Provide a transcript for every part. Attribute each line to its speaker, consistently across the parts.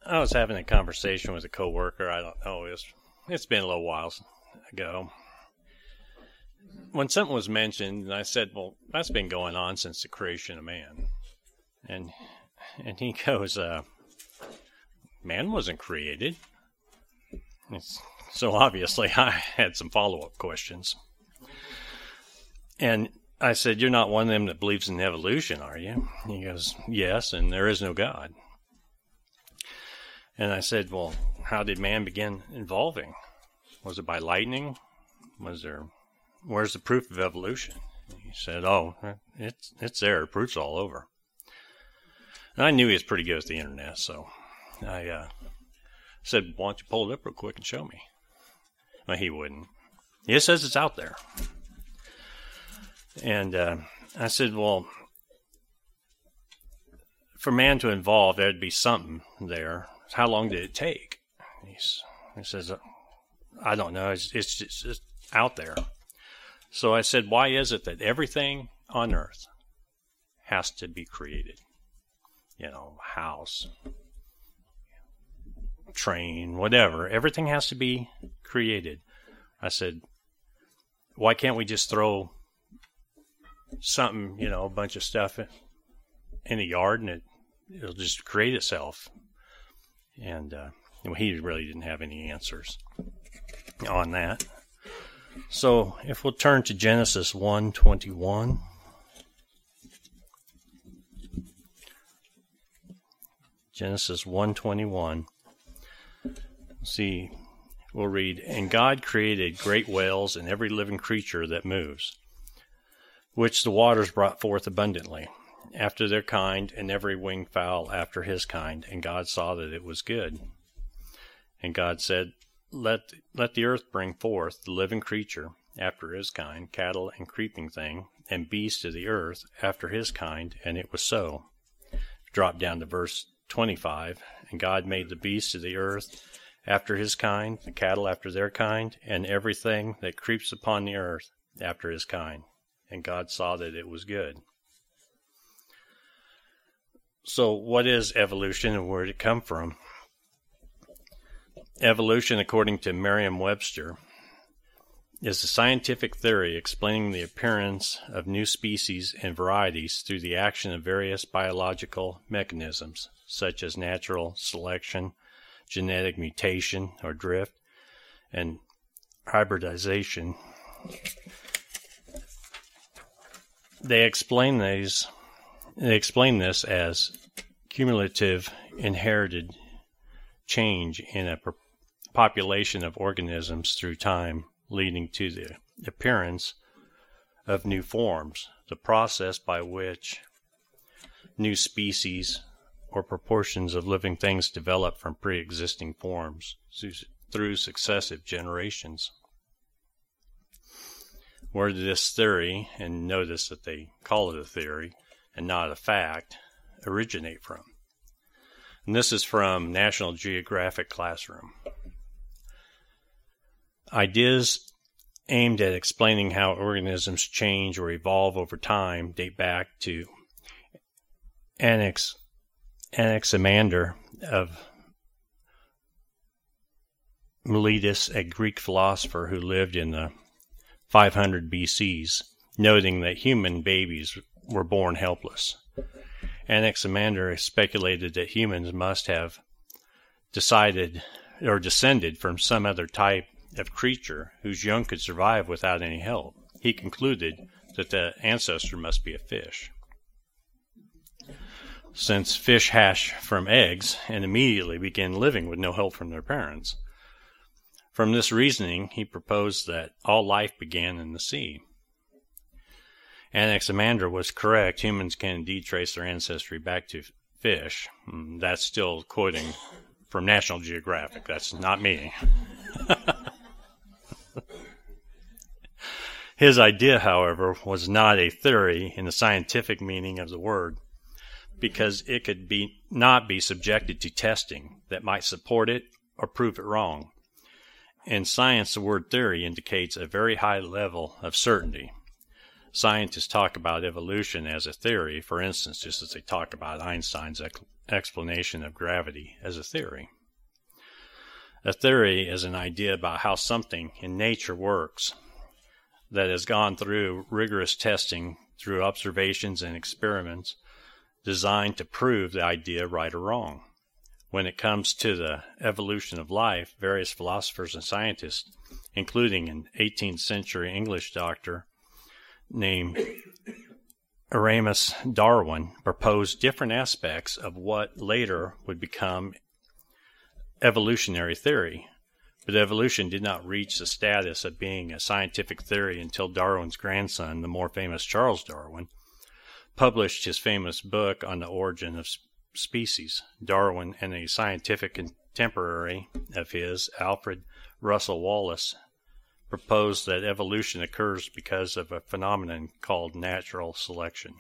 Speaker 1: I was having a conversation with a coworker. I don't know. It's been a little while ago. When something was mentioned, and I said, "Well, that's been going on since the creation of man," and he goes, "Man wasn't created." So obviously, I had some follow-up questions, and I said, "You're not one of them that believes in evolution, are you?" He goes, "Yes, and there is no God." And I said, "Well, how did man begin evolving? Was it by lightning? Where's the proof of evolution?" He said, "Oh, it's there. The proof's all over." And I knew he was pretty good with the internet, so I said, "Why don't you pull it up real quick and show me?" Well, he wouldn't. He just says it's out there. And I said, "Well, for man to evolve, there'd be something there. How long did it take?" He says, "I don't know. It's just out there." So I said, "Why is it that everything on earth has to be created? House, train, whatever. Everything has to be created." I said, "Why can't we just throw something, a bunch of stuff in the yard and it'll just create itself?" And he really didn't have any answers on that. So if we'll turn to Genesis 1:21. Genesis 1:21. See, we'll read, "And God created great whales and every living creature that moves, which the waters brought forth abundantly, after their kind, and every winged fowl after his kind. And God saw that it was good. And God said, Let the earth bring forth the living creature after his kind, cattle and creeping thing, and beasts of the earth after his kind. And it was so." Drop down to verse 25. "And God made the beasts of the earth after his kind, the cattle after their kind, and everything that creeps upon the earth after his kind. And God saw that it was good." So what is evolution and where did it come from? Evolution, according to Merriam-Webster, is a scientific theory explaining the appearance of new species and varieties through the action of various biological mechanisms, such as natural selection, genetic mutation or drift, and hybridization. They explain this as cumulative inherited change in a population of organisms through time, leading to the appearance of new forms, the process by which new species or proportions of living things develop from pre-existing forms through successive generations. Where did this theory, and notice that they call it a theory and not a fact, originate from? And this is from National Geographic Classroom. Ideas aimed at explaining how organisms change or evolve over time date back to Anaximander of Miletus, a Greek philosopher who lived in the 500 BCs, noting that human babies were born helpless. Anaximander speculated that humans must have descended from some other type of creature whose young could survive without any help. He concluded that the ancestor must be a fish, since fish hatch from eggs and immediately begin living with no help from their parents. From this reasoning, he proposed that all life began in the sea. Anaximander was correct. Humans can indeed trace their ancestry back to fish. That's still quoting from National Geographic. That's not me. His idea, however, was not a theory in the scientific meaning of the word, because it could not be subjected to testing that might support it or prove it wrong. In science, the word theory indicates a very high level of certainty. Scientists talk about evolution as a theory, for instance, just as they talk about Einstein's explanation of gravity as a theory. A theory is an idea about how something in nature works that has gone through rigorous testing through observations and experiments designed to prove the idea right or wrong. When it comes to the evolution of life, various philosophers and scientists, including an 18th century English doctor named Erasmus Darwin, proposed different aspects of what later would become evolutionary theory. But evolution did not reach the status of being a scientific theory until Darwin's grandson, the more famous Charles Darwin, published his famous book on the origin of species. Darwin and a scientific contemporary of his, Alfred Russel Wallace, proposed that evolution occurs because of a phenomenon called natural selection.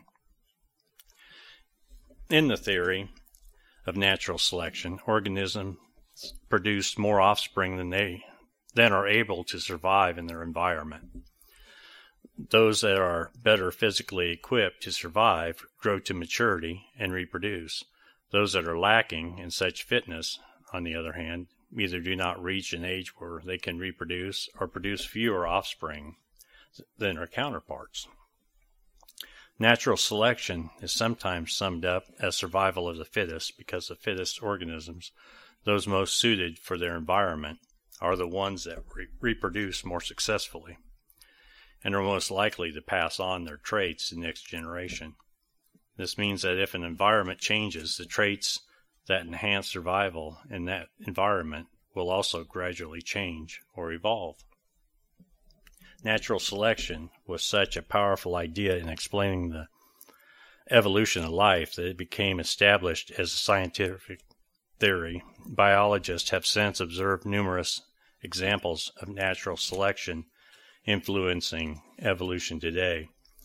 Speaker 1: In the theory of natural selection, organisms produce more offspring than are able to survive in their environment. Those that are better physically equipped to survive grow to maturity and reproduce. Those that are lacking in such fitness, on the other hand, either do not reach an age where they can reproduce or produce fewer offspring than their counterparts. Natural selection is sometimes summed up as survival of the fittest because the fittest organisms, those most suited for their environment, are the ones that reproduce more successfully and are most likely to pass on their traits to the next generation. This means that if an environment changes, the traits that enhance survival in that environment will also gradually change or evolve. Natural selection was such a powerful idea in explaining the evolution of life that it became established as a scientific theory. Biologists have since observed numerous examples of natural selection influencing evolution today.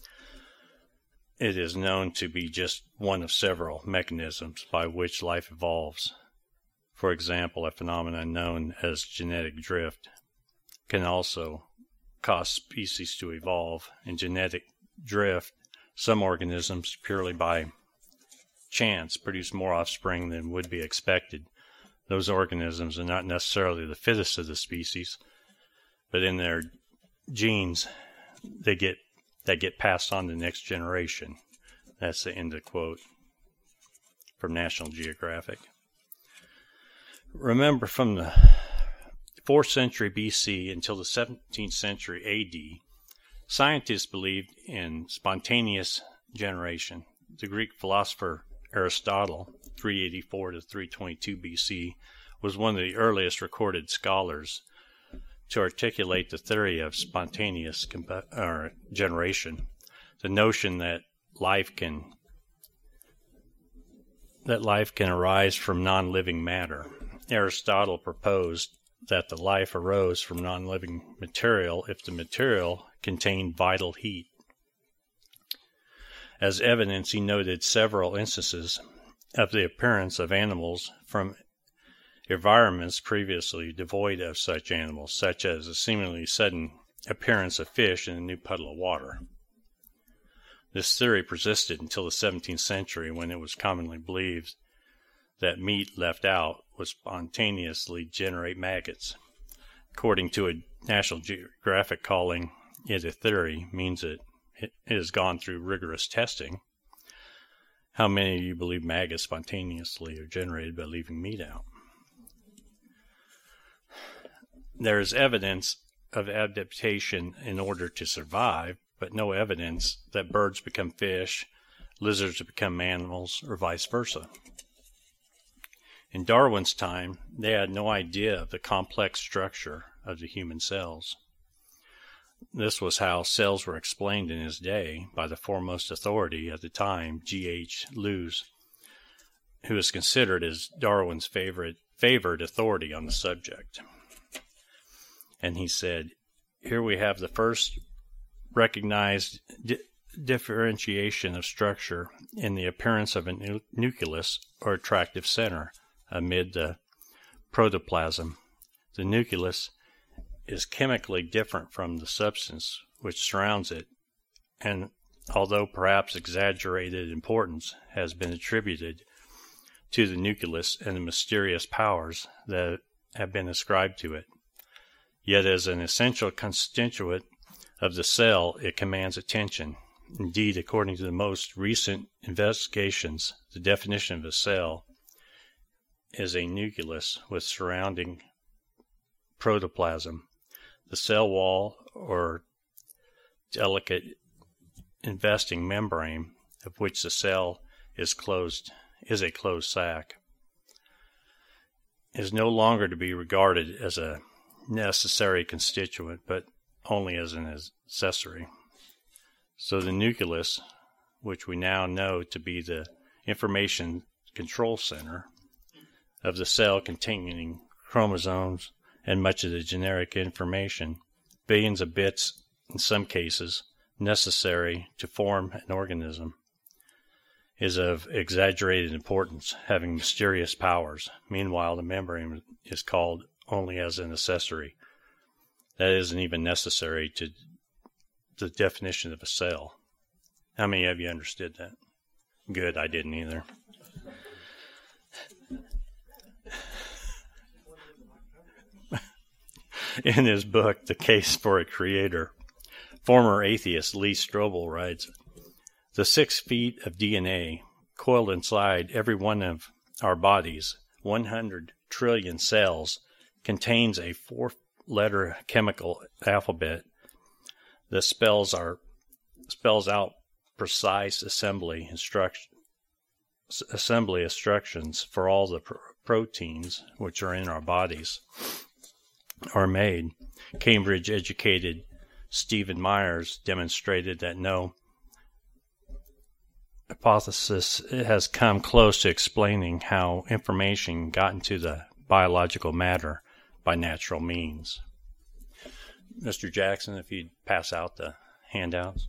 Speaker 1: It is known to be just one of several mechanisms by which life evolves. For example, a phenomenon known as genetic drift can also cause species to evolve. In genetic drift, some organisms, purely by chance, produce more offspring than would be expected. Those organisms are not necessarily the fittest of the species, but in their genes, that get passed on to the next generation. That's the end of the quote from National Geographic. Remember, from the 4th century BC until the 17th century AD, scientists believed in spontaneous generation. The Greek philosopher Aristotle, 384 to 322 BC, was one of the earliest recorded scholars to articulate the theory of spontaneous generation, the notion that life can arise from non-living matter. Aristotle proposed that the life arose from non-living material if the material contained vital heat. As evidence, he noted several instances of the appearance of animals from environments previously devoid of such animals, such as a seemingly sudden appearance of fish in a new puddle of water. This theory persisted until the 17th century, when it was commonly believed that meat left out would spontaneously generate maggots. According to a National Geographic, calling it a theory means it has gone through rigorous testing. How many of you believe maggots spontaneously are generated by leaving meat out? There is evidence of adaptation in order to survive, but no evidence that birds become fish, lizards become mammals, or vice versa. In Darwin's time, they had no idea of the complex structure of the human cells. This was how cells were explained in his day by the foremost authority at the time, G.H. Lewes, who is considered as Darwin's favored authority on the subject. And he said, "Here we have the first recognized differentiation of structure in the appearance of a nucleus or attractive center amid the protoplasm. The nucleus is chemically different from the substance which surrounds it and although perhaps exaggerated importance has been attributed to the nucleus and the mysterious powers that have been ascribed to it, yet as an essential constituent of the cell it commands attention. Indeed, according to the most recent investigations, the definition of a cell is a nucleus with surrounding protoplasm. The cell wall, or delicate investing membrane of which the cell is a closed sac, is no longer to be regarded as a necessary constituent, but only as an accessory. So the nucleus, which we now know to be the information control center of the cell containing chromosomes and much of the genetic information, billions of bits in some cases, necessary to form an organism, is of exaggerated importance, having mysterious powers. Meanwhile, the membrane is called only as an accessory. That isn't even necessary to the definition of a cell. How many of you understood that? Good, I didn't either. In his book, The Case for a Creator, former atheist Lee Strobel writes, "The 6 feet of DNA coiled inside every one of our bodies, 100 trillion cells, contains a 4-letter chemical alphabet that spells out precise assembly instructions for all the proteins which are in our bodies are made." Cambridge-educated Stephen Myers demonstrated that no hypothesis has come close to explaining how information got into the biological matter by natural means. Mr. Jackson, if you'd pass out the handouts.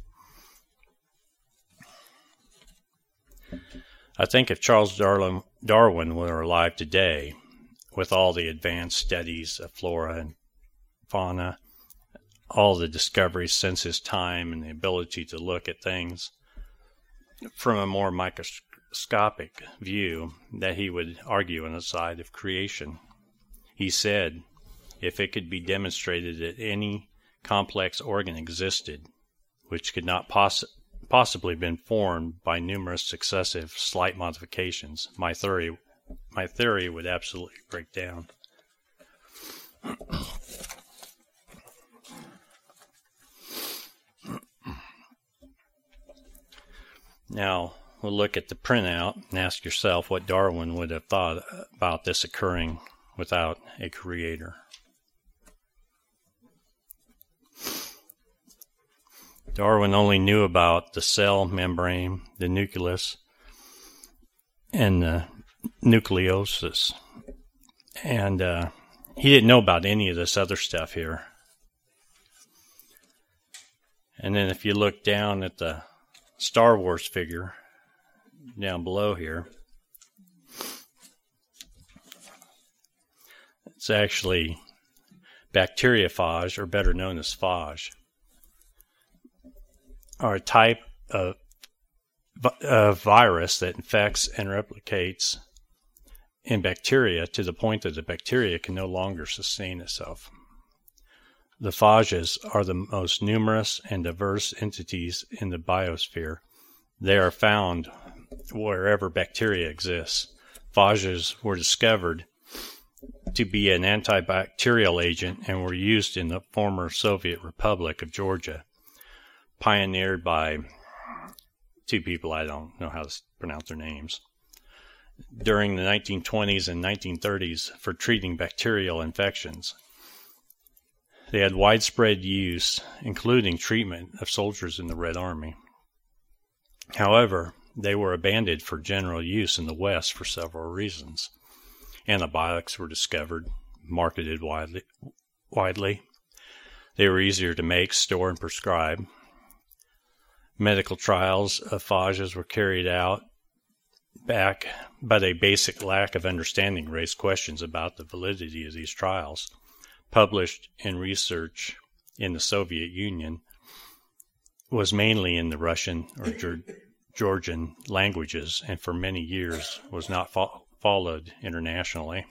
Speaker 1: I think if Charles Darwin were alive today, with all the advanced studies of flora and fauna, all the discoveries since his time, and the ability to look at things from a more microscopic view, that he would argue on the side of creation. He said, if it could be demonstrated that any complex organ existed, which could not possibly have been formed by numerous successive slight modifications, my theory would absolutely break down. Now, we'll look at the printout and ask yourself what Darwin would have thought about this occurring without a creator. Darwin only knew about the cell membrane, the nucleus, and the nucleosis. And he didn't know about any of this other stuff here. And then if you look down at the Star Wars figure down below here, it's actually bacteriophage, or better known as phage, are a type of virus that infects and replicates in bacteria to the point that the bacteria can no longer sustain itself. The phages are the most numerous and diverse entities in the biosphere. They are found wherever bacteria exists. Phages were discovered to be an antibacterial agent and were used in the former Soviet Republic of Georgia, pioneered by 2 people, I don't know how to pronounce their names, during the 1920s and 1930s for treating bacterial infections. They had widespread use, including treatment of soldiers in the Red Army. However, they were abandoned for general use in the West for several reasons. Antibiotics were discovered, marketed widely. They were easier to make, store, and prescribe. Medical trials of phages were carried out back, but a basic lack of understanding raised questions about the validity of these trials. Published in research in the Soviet Union was mainly in the Russian or Georgian languages, and for many years was not followed internationally.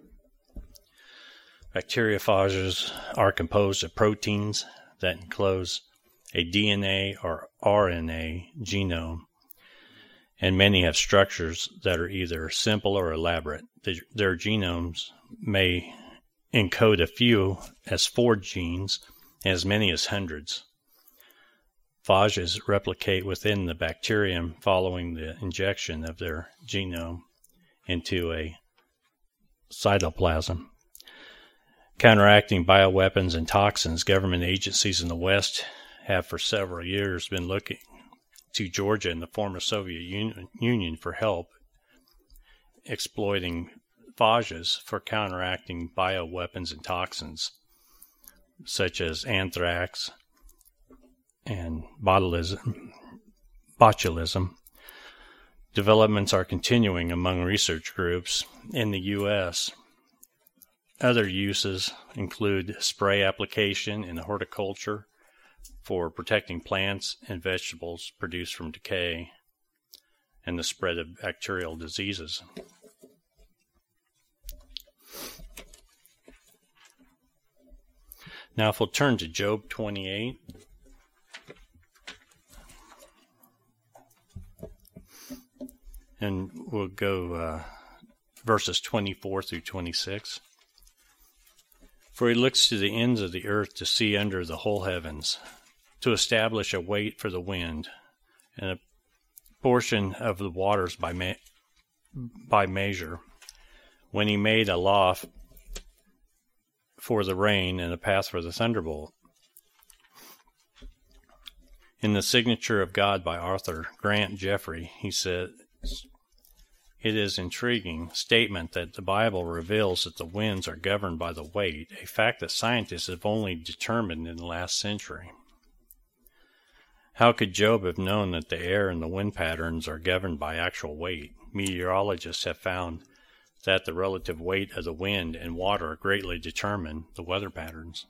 Speaker 1: Bacteriophages are composed of proteins that enclose a DNA or RNA genome, and many have structures that are either simple or elaborate. Their genomes may encode a few as 4 genes, and as many as hundreds. Phages replicate within the bacterium following the injection of their genome into a cytoplasm. Counteracting bioweapons and toxins, government agencies in the West have for several years been looking to Georgia and the former Soviet Union for help exploiting phages for counteracting bioweapons and toxins, such as anthrax and botulism. Developments are continuing among research groups in the U.S. Other uses include spray application in horticulture for protecting plants and vegetables produced from decay and the spread of bacterial diseases. Now, if we'll turn to Job 28. And we'll go verses 24 through 26. For he looks to the ends of the earth to see under the whole heavens, to establish a weight for the wind, and a portion of the waters by measure, when he made a law for the rain and a path for the thunderbolt. In the Signature of God by Arthur Grant Jeffrey, he said, "It is an intriguing statement that the Bible reveals that the winds are governed by the weight, a fact that scientists have only determined in the last century. How could Job have known that the air and the wind patterns are governed by actual weight? Meteorologists have found that the relative weight of the wind and water greatly determine the weather patterns.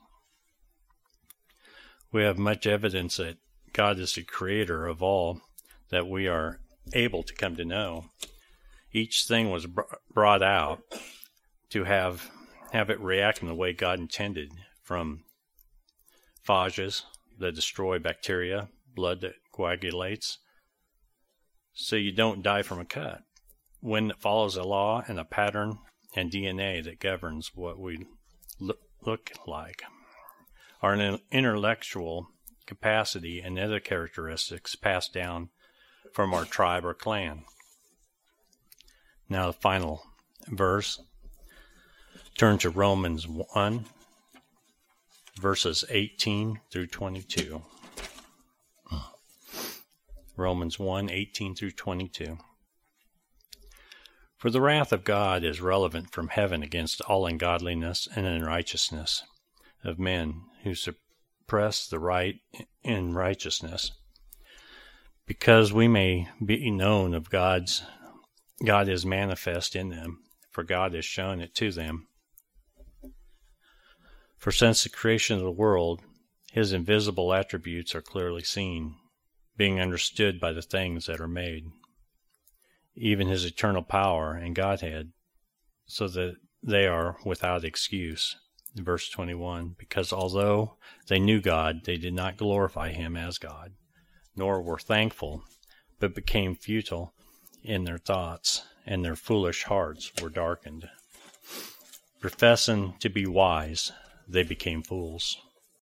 Speaker 1: We have much evidence that God is the creator of all that we are able to come to know. Each thing was brought out to have it react in the way God intended, from phages that destroy bacteria, blood that coagulates, so you don't die from a cut, wind that follows a law, and a pattern, and DNA that governs what we look like. Our intellectual capacity and other characteristics passed down from our tribe or clan." Now the final verse. Turn to Romans 1, verses 18 through 22. Romans 1, 18 through 22. For the wrath of God is relevant from heaven against all ungodliness and unrighteousness of men who suppress the right in righteousness, because we may be known of God is manifest in them, for God has shown it to them. For since the creation of the world, his invisible attributes are clearly seen, being understood by the things that are made, even his eternal power and Godhead, so that they are without excuse. Verse 21, because although they knew God, they did not glorify him as God, nor were thankful, but became futile in their thoughts, and their foolish hearts were darkened. Professing to be wise, they became fools,